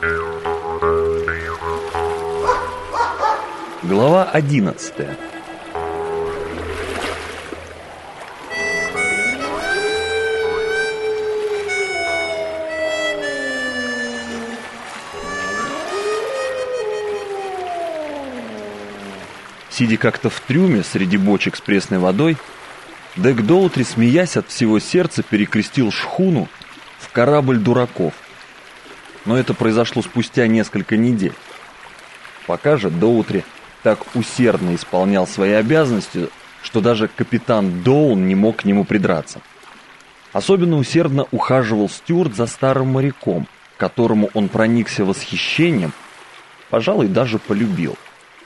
Глава 11. Сидя как-то в трюме среди бочек с пресной водой, Дек Доутри, смеясь от всего сердца, перекрестил шхуну в корабль дураков. Но это произошло спустя несколько недель. Пока же Доутри так усердно исполнял свои обязанности, что даже капитан Доун не мог к нему придраться. Особенно усердно ухаживал Стюарт за старым моряком, которому он проникся восхищением, пожалуй, даже полюбил.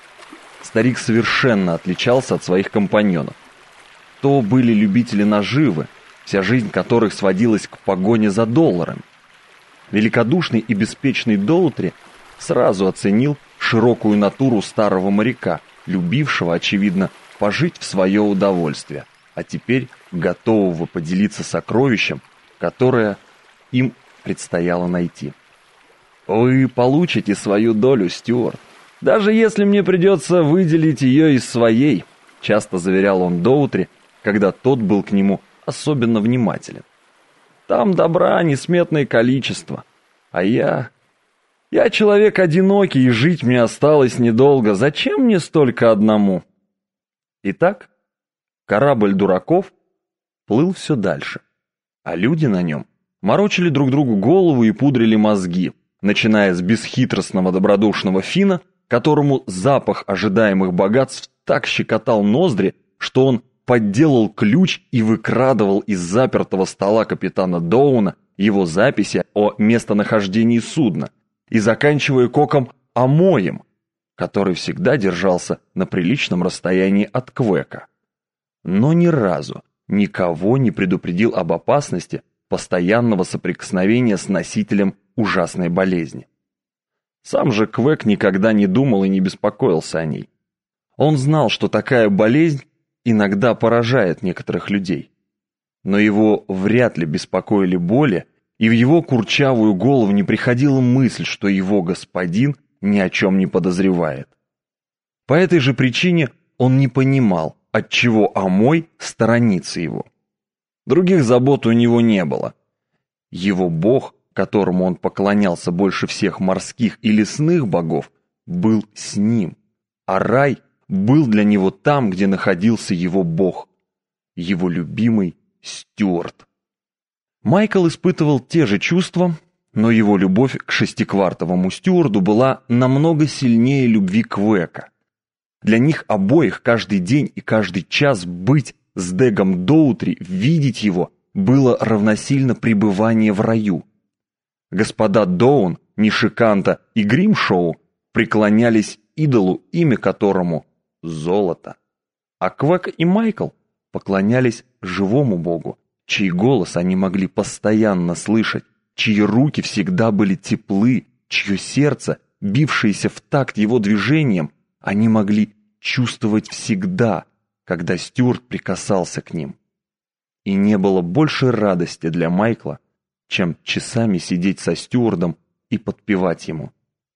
Старик совершенно отличался от своих компаньонов. То были любители наживы, вся жизнь которых сводилась к погоне за долларами. Великодушный и беспечный Доутри сразу оценил широкую натуру старого моряка, любившего, очевидно, пожить в свое удовольствие, а теперь готового поделиться сокровищем, которое им предстояло найти. «Вы получите свою долю, Стюарт, даже если мне придется выделить ее из своей», часто заверял он Доутри, когда тот был к нему особенно внимателен. «Там добра несметное количество, а я человек одинокий, и жить мне осталось недолго. Зачем мне столько одному?» Итак, корабль дураков плыл все дальше, а люди на нем морочили друг другу голову и пудрили мозги, начиная с бесхитростного добродушного Фина, которому запах ожидаемых богатств так щекотал ноздри, что он подделал ключ и выкрадывал из запертого стола капитана Доуна его записи о местонахождении судна, и заканчивая Коком Амоем, который всегда держался на приличном расстоянии от Квека. Но ни разу никого не предупредил об опасности постоянного соприкосновения с носителем ужасной болезни. Сам же Квек никогда не думал и не беспокоился о ней. Он знал, что такая болезнь иногда поражает некоторых людей. Но его вряд ли беспокоили боли, и в его курчавую голову не приходила мысль, что его господин ни о чем не подозревает. По этой же причине он не понимал, отчего Амой сторонится его. Других забот у него не было. Его бог, которому он поклонялся больше всех морских и лесных богов, был с ним, а рай был для него там, где находился его бог, его любимый Стюарт. Майкл испытывал те же чувства, но его любовь к шестиквартовому Стюарду была намного сильнее любви Квека. Для них обоих каждый день и каждый час быть с Дегом Доутри, видеть его, было равносильно пребыванию в раю. Господа Доун, Нишиканта и Гримшоу преклонялись идолу, имя которому — золото. А Квек и Майкл поклонялись живому богу, чей голос они могли постоянно слышать, чьи руки всегда были теплы, чье сердце, бившееся в такт его движениям, они могли чувствовать всегда, когда Стюарт прикасался к ним. И не было больше радости для Майкла, чем часами сидеть со Стюардом и подпевать ему.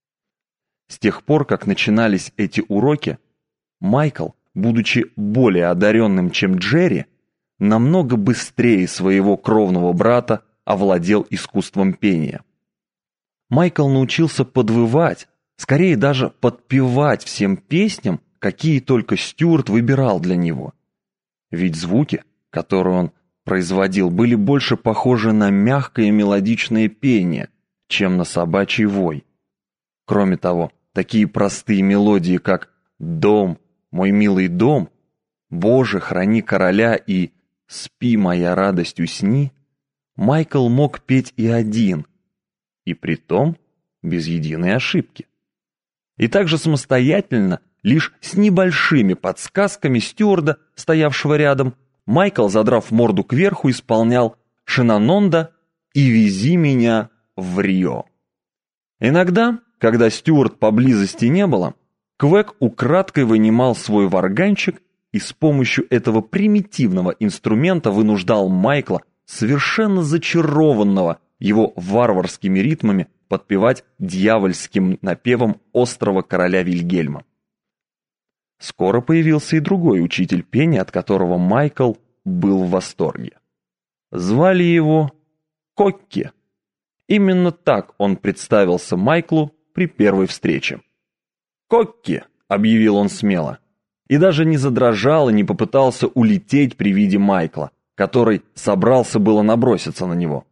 С тех пор, как начинались эти уроки, Майкл, будучи более одаренным, чем Джерри, намного быстрее своего кровного брата овладел искусством пения. Майкл научился подвывать, скорее даже подпевать всем песням, какие только Стюарт выбирал для него. Ведь звуки, которые он производил, были больше похожи на мягкое мелодичное пение, чем на собачий вой. Кроме того, такие простые мелодии, как «Дом, мой милый дом», «Боже, храни короля» и «Спи, моя радость, усни», Майкл мог петь и один, и притом без единой ошибки. И также самостоятельно, лишь с небольшими подсказками Стюарда, стоявшего рядом, Майкл, задрав морду кверху, исполнял «Шинанонда» и «Вези меня в Рио». Иногда, когда Стюарт поблизости не было, Квек украдкой вынимал свой варганчик и с помощью этого примитивного инструмента вынуждал Майкла, совершенно зачарованного его варварскими ритмами, подпевать дьявольским напевом острого короля Вильгельма. Скоро появился и другой учитель пения, от которого Майкл был в восторге. Звали его Кокки. Именно так он представился Майклу при первой встрече. «Кокки!» — объявил он смело. И даже не задрожал и не попытался улететь при виде Майкла, который собрался было наброситься на него.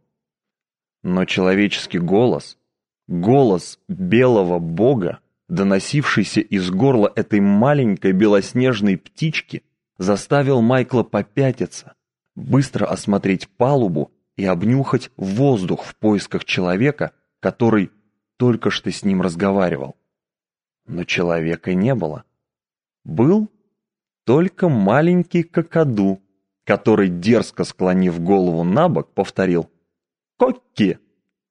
Но человеческий голос, голос белого бога, доносившийся из горла этой маленькой белоснежной птички, заставил Майкла попятиться, быстро осмотреть палубу и обнюхать воздух в поисках человека, который только что с ним разговаривал. Но человека не было. Был только маленький какаду, который, дерзко склонив голову набок, повторил «Кокки!».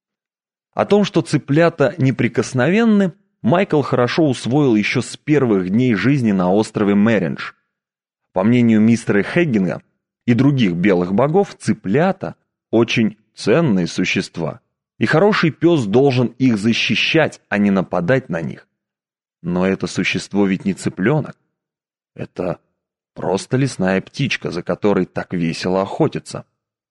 О том, что цыплята неприкосновенны, Майкл хорошо усвоил еще с первых дней жизни на острове Мэриндж. По мнению мистера Хэггинга и других белых богов, цыплята – очень ценные существа, и хороший пес должен их защищать, а не нападать на них. Но это существо ведь не цыпленок. Это просто лесная птичка, за которой так весело охотиться.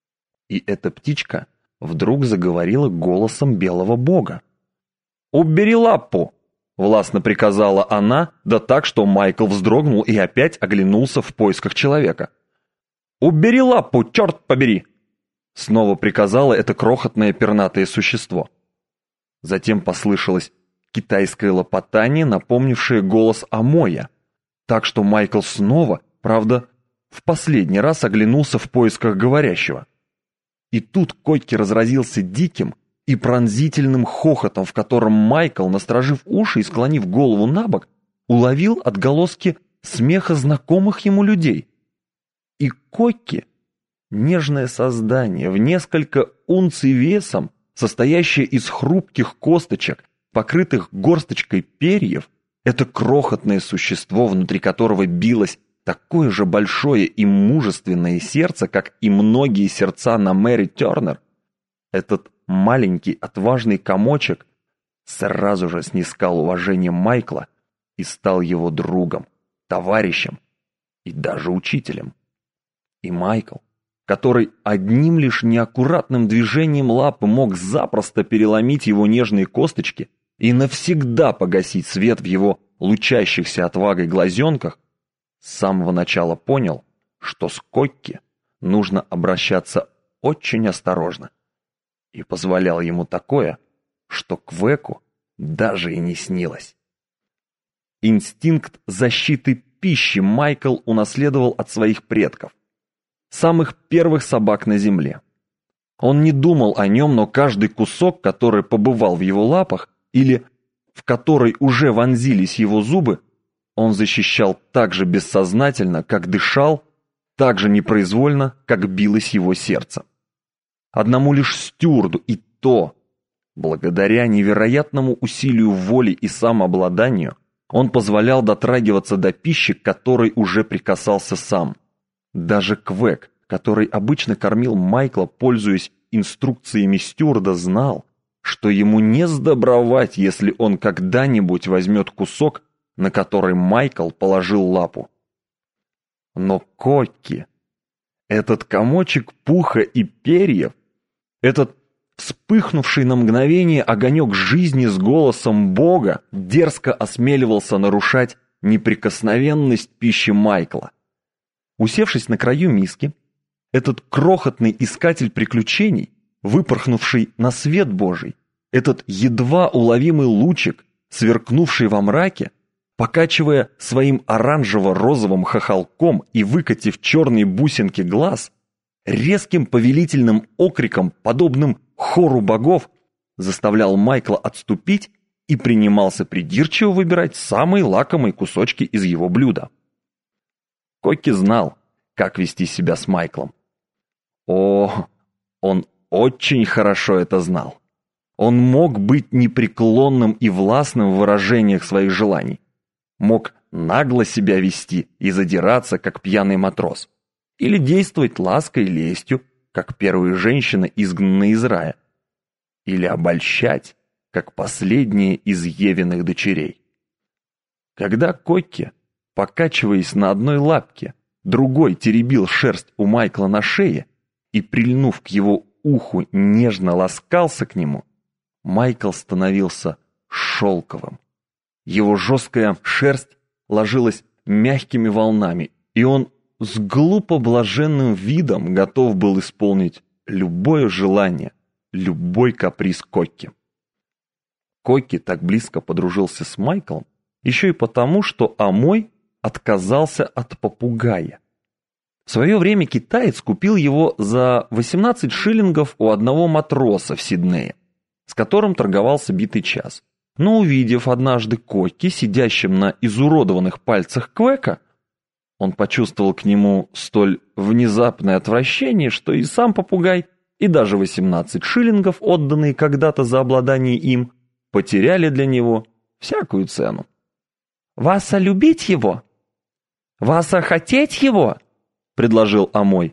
И эта птичка вдруг заговорила голосом белого бога. «Убери лапу!» — властно приказала она, да так, что Майкл вздрогнул и опять оглянулся в поисках человека. «Убери лапу, черт побери!» — снова приказало это крохотное пернатое существо. Затем послышалось китайское лопотание, напомнившее голос Амоя, так что Майкл снова, правда, в последний раз оглянулся в поисках говорящего. И тут Кокки разразился диким и пронзительным хохотом, в котором Майкл, насторожив уши и склонив голову на бок, уловил отголоски смеха знакомых ему людей. И Кокки, нежное создание в несколько унций весом, состоящее из хрупких косточек, покрытых горсточкой перьев, это крохотное существо, внутри которого билось такое же большое и мужественное сердце, как и многие сердца на Мэри Тернер, этот маленький отважный комочек сразу же снискал уважение Майкла и стал его другом, товарищем и даже учителем. И Майкл, который одним лишь неаккуратным движением лапы мог запросто переломить его нежные косточки и навсегда погасить свет в его лучащихся отвагой глазенках, с самого начала понял, что с Кокки нужно обращаться очень осторожно, и позволял ему такое, что Квеку даже и не снилось. Инстинкт защиты пищи Майкл унаследовал от своих предков, самых первых собак на земле. Он не думал о нем, но каждый кусок, который побывал в его лапах или в который уже вонзились его зубы, он защищал так же бессознательно, как дышал, так же непроизвольно, как билось его сердце. Одному лишь стюарду, и то, благодаря невероятному усилию воли и самообладанию, он позволял дотрагиваться до пищи, к которой уже прикасался сам. Даже Квек, который обычно кормил Майкла, пользуясь инструкциями стюарда, знал, что ему не сдобровать, если он когда-нибудь возьмет кусок, на который Майкл положил лапу. Но Кокки, этот комочек пуха и перьев, этот вспыхнувший на мгновение огонек жизни с голосом Бога, дерзко осмеливался нарушать неприкосновенность пищи Майкла. Усевшись на краю миски, этот крохотный искатель приключений, выпорхнувший на свет Божий, этот едва уловимый лучик, сверкнувший во мраке, покачивая своим оранжево-розовым хохолком и выкатив черные бусинки глаз, резким повелительным окриком, подобным хору богов, заставлял Майкла отступить и принимался придирчиво выбирать самые лакомые кусочки из его блюда. Кокки знал, как вести себя с Майклом. О, он очень хорошо это знал. Он мог быть непреклонным и властным в выражениях своих желаний. Мог нагло себя вести и задираться, как пьяный матрос. Или действовать лаской и лестью, как первая женщина, изгнанная из рая. Или обольщать, как последняя из Евиных дочерей. Когда Кокки, покачиваясь на одной лапке, другой теребил шерсть у Майкла на шее и, прильнув к его уху, нежно ласкался к нему, Майкл становился шелковым. Его жесткая шерсть ложилась мягкими волнами, и он с глупо блаженным видом готов был исполнить любое желание, любой каприз Кокки. Кокки так близко подружился с Майклом еще и потому, что Амой отказался от попугая. В свое время китаец купил его за 18 шиллингов у одного матроса в Сиднее, с которым торговался битый час. Но увидев однажды Кокки, сидящим на изуродованных пальцах Квека, он почувствовал к нему столь внезапное отвращение, что и сам попугай, и даже 18 шиллингов, отданные когда-то за обладание им, потеряли для него всякую цену. «Васа любить его? Васа хотеть его?» — предложил Амой.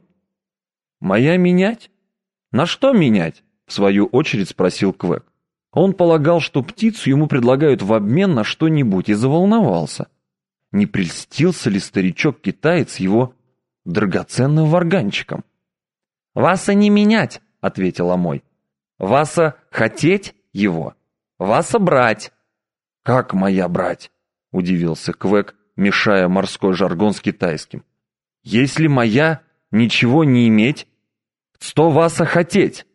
«Моя менять? На что менять?» — в свою очередь спросил Квек. Он полагал, что птицу ему предлагают в обмен на что-нибудь, и заволновался. Не прельстился ли старичок-китаец его драгоценным варганчиком? «Васа не менять», — ответил Амой. «Васа хотеть его, Васа брать». «Как моя брать?» — удивился Квек, мешая морской жаргон с китайским. «Если моя ничего не иметь, то Васа хотеть».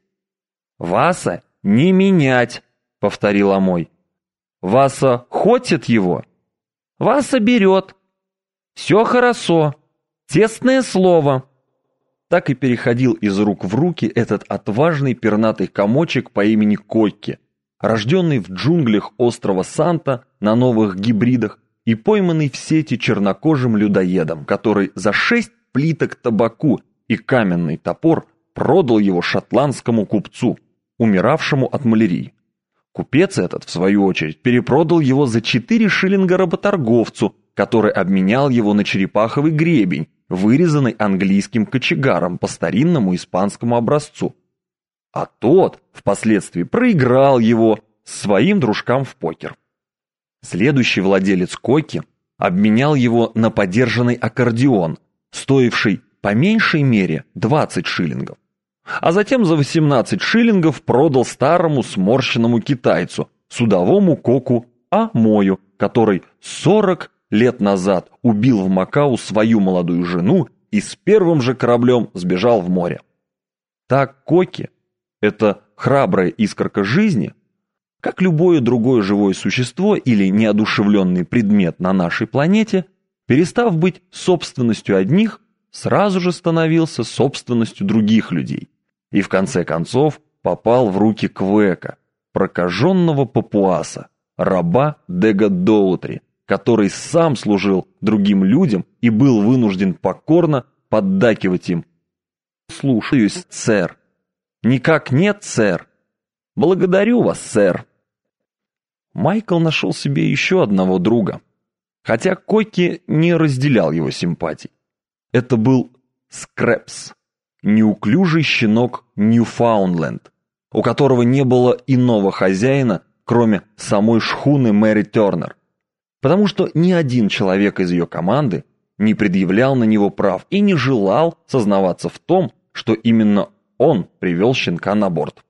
«Васа не менять», — повторил Амой. «Васа хочет его, Васа берет. Все хорошо, тесное слово». Так и переходил из рук в руки этот отважный пернатый комочек по имени Кокки, рожденный в джунглях острова Санта на новых гибридах и пойманный в сети чернокожим людоедом, который за 6 плиток табаку и каменный топор продал его шотландскому купцу, умиравшему от малярии. Купец этот, в свою очередь, перепродал его за 4 шиллинга работорговцу, который обменял его на черепаховый гребень, вырезанный английским кочегаром по старинному испанскому образцу. А тот впоследствии проиграл его своим дружкам в покер. Следующий владелец Кокки обменял его на подержанный аккордеон, стоивший по меньшей мере 20 шиллингов. А затем за 18 шиллингов продал старому сморщенному китайцу, судовому коку Амою, который 40 лет назад убил в Макао свою молодую жену и с первым же кораблем сбежал в море. Так Кокки, это храбрая искорка жизни, как любое другое живое существо или неодушевленный предмет на нашей планете, перестав быть собственностью одних, сразу же становился собственностью других людей и в конце концов попал в руки Квека, прокаженного папуаса, раба Дега Доутри, который сам служил другим людям и был вынужден покорно поддакивать им. «Слушаюсь, сэр». «Никак нет, сэр». «Благодарю вас, сэр». Майкл нашел себе еще одного друга, хотя Кокки не разделял его симпатий. Это был Скрэпс, неуклюжий щенок Ньюфаундленд, у которого не было иного хозяина, кроме самой шхуны Мэри Тернер, потому что ни один человек из ее команды не предъявлял на него прав и не желал сознаваться в том, что именно он привел щенка на борт.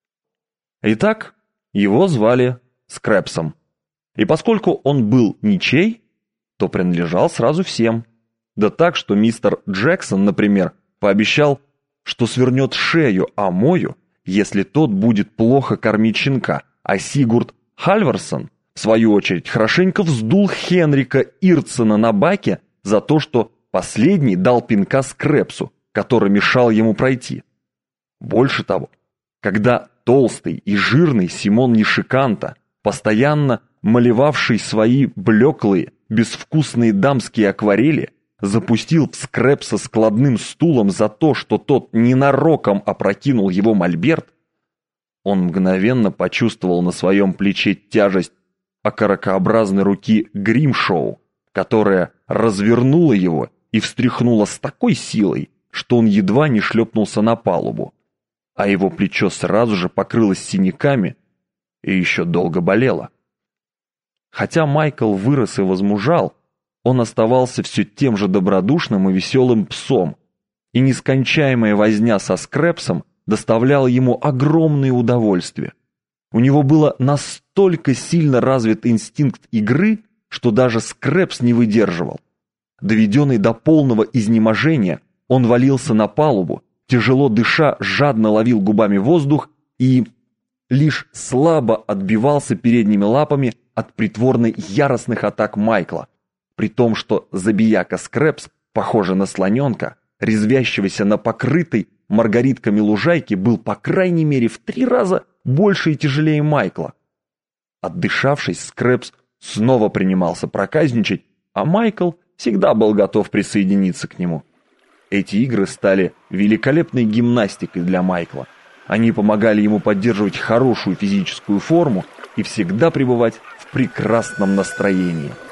Итак, его звали Скрэпсом, и поскольку он был ничей, то принадлежал сразу всем. Да так, что мистер Джексон, например, пообещал, что свернет шею Амою, если тот будет плохо кормить щенка, а Сигурд Хальварсон, в свою очередь, хорошенько вздул Хенрика Ирцена на баке за то, что последний дал пинка Скрэпсу, который мешал ему пройти. Больше того, когда толстый и жирный Симон Нишиканта, постоянно малевавший свои блеклые, безвкусные дамские акварели, запустил в Скрэпса складным стулом за то, что тот ненароком опрокинул его мольберт, он мгновенно почувствовал на своем плече тяжесть окорокообразной руки Гримшоу, которая развернула его и встряхнула с такой силой, что он едва не шлепнулся на палубу, а его плечо сразу же покрылось синяками, и еще долго болела. Хотя Майкл вырос и возмужал, он оставался все тем же добродушным и веселым псом, и нескончаемая возня со Скрепсом доставляла ему огромное удовольствие. У него было настолько сильно развит инстинкт игры, что даже Скрепс не выдерживал. Доведенный до полного изнеможения, он валился на палубу, тяжело дыша, жадно ловил губами воздух и лишь слабо отбивался передними лапами от притворно яростных атак Майкла, при том, что забияка Скрепс, похожий на слоненка, резвящегося на покрытой маргаритками лужайке, был по крайней мере в 3 раза больше и тяжелее Майкла. Отдышавшись, Скрепс снова принимался проказничать, а Майкл всегда был готов присоединиться к нему. Эти игры стали великолепной гимнастикой для Майкла. Они помогали ему поддерживать хорошую физическую форму и всегда пребывать в прекрасном настроении.